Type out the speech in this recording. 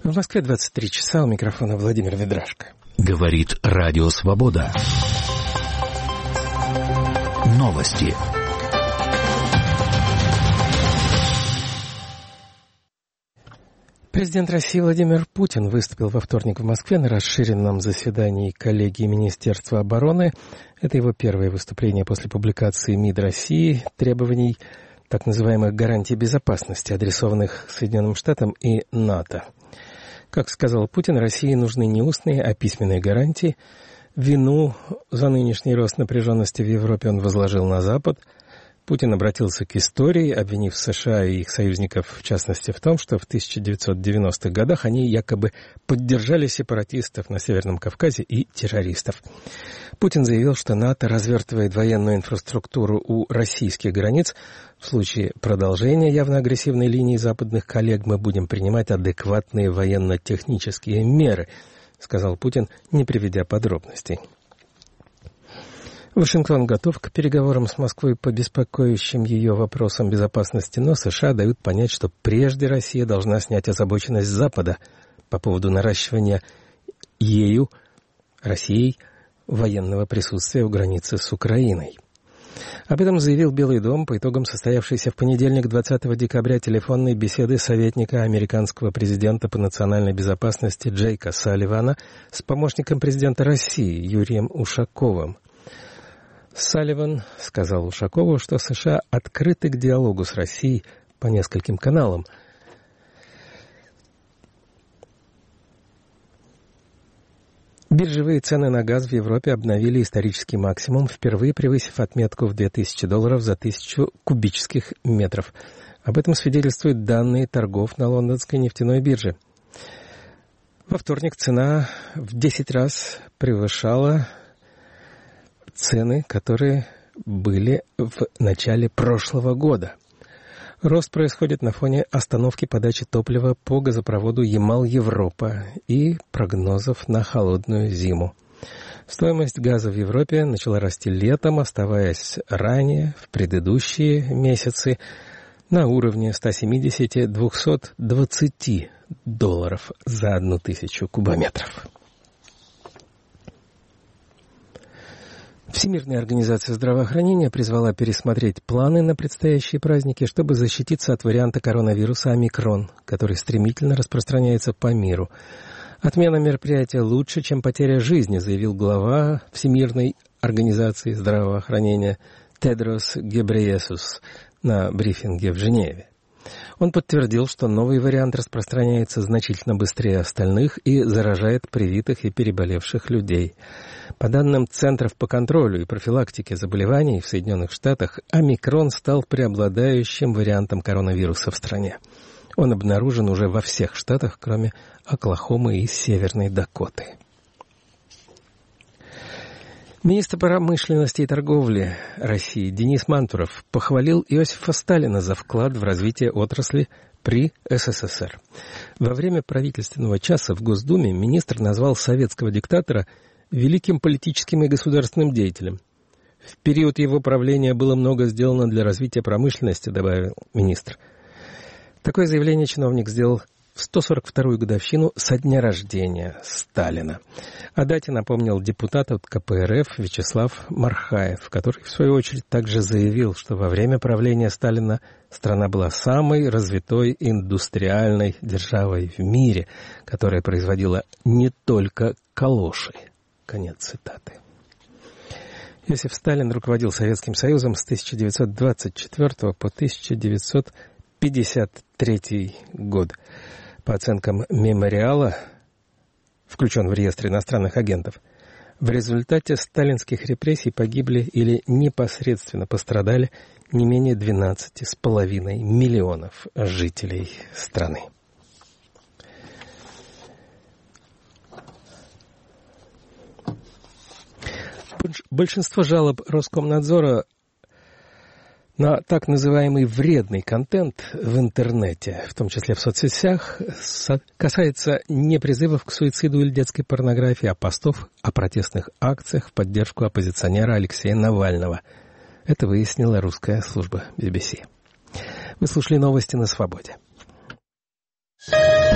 В Москве 23 часа, у микрофона Владимир Ведрашко. Говорит Радио Свобода. Новости. Президент России Владимир Путин выступил во вторник в Москве на расширенном заседании коллегии Министерства обороны. Это его первое выступление после публикации МИД России требований так называемых гарантий безопасности, адресованных Соединенным Штатам и НАТО. Как сказал Путин, России нужны не устные, а письменные гарантии. Вину за нынешний рост напряженности в Европе он возложил на Запад. Путин обратился к истории, обвинив США и их союзников, в частности, в том, что в 1990-х годах они якобы поддержали сепаратистов на Северном Кавказе и террористов. Путин заявил, что НАТО развертывает военную инфраструктуру у российских границ. В случае продолжения явно агрессивной линии западных коллег мы будем принимать адекватные военно-технические меры, сказал Путин, не приведя подробностей. Вашингтон готов к переговорам с Москвой по беспокоящим ее вопросам безопасности, но США дают понять, что прежде Россия должна снять озабоченность Запада по поводу наращивания Россией, военного присутствия у границы с Украиной. Об этом заявил Белый дом по итогам состоявшейся в понедельник 20 декабря телефонной беседы советника американского президента по национальной безопасности Джейка Салливана с помощником президента России Юрием Ушаковым. Салливан сказал Ушакову, что США открыты к диалогу с Россией по нескольким каналам. Биржевые цены на газ в Европе обновили исторический максимум, впервые превысив отметку в $2000 за 1000 кубических метров. Об этом свидетельствуют данные торгов на лондонской нефтяной бирже. Во вторник цена в 10 раз превышала цены, которые были в начале прошлого года. Рост происходит на фоне остановки подачи топлива по газопроводу Ямал-Европа и прогнозов на холодную зиму. Стоимость газа в Европе начала расти летом, оставаясь ранее, в предыдущие месяцы, на уровне $170-220 за 1000 кубометров. Всемирная организация здравоохранения призвала пересмотреть планы на предстоящие праздники, чтобы защититься от варианта коронавируса омикрон, который стремительно распространяется по миру. Отмена мероприятия лучше, чем потеря жизни, заявил глава Всемирной организации здравоохранения Тедрос Гебрейесус на брифинге в Женеве. Он подтвердил, что новый вариант распространяется значительно быстрее остальных и заражает привитых и переболевших людей. По данным Центров по контролю и профилактике заболеваний в Соединенных Штатах, омикрон стал преобладающим вариантом коронавируса в стране. Он обнаружен уже во всех штатах, кроме Оклахомы и Северной Дакоты. Министр промышленности и торговли России Денис Мантуров похвалил Иосифа Сталина за вклад в развитие отрасли при СССР. Во время правительственного часа в Госдуме министр назвал советского диктатора великим политическим и государственным деятелем. В период его правления было много сделано для развития промышленности, добавил министр. Такое заявление чиновник сделал в 142-ю годовщину со дня рождения Сталина. О дате напомнил депутат от КПРФ Вячеслав Мархаев, который, в свою очередь, также заявил, что во время правления Сталина страна была самой развитой индустриальной державой в мире, которая производила не только калоши. Конец цитаты. Иосиф Сталин руководил Советским Союзом с 1924 по 1953 год. По оценкам «Мемориала», включен в реестр иностранных агентов, в результате сталинских репрессий погибли или непосредственно пострадали не менее 12,5 миллионов жителей страны. Большинство жалоб Роскомнадзора на так называемый вредный контент в интернете, в том числе в соцсетях, касается не призывов к суициду или детской порнографии, а постов о протестных акциях в поддержку оппозиционера Алексея Навального. Это выяснила русская служба BBC. Вы слушали новости на Свободе.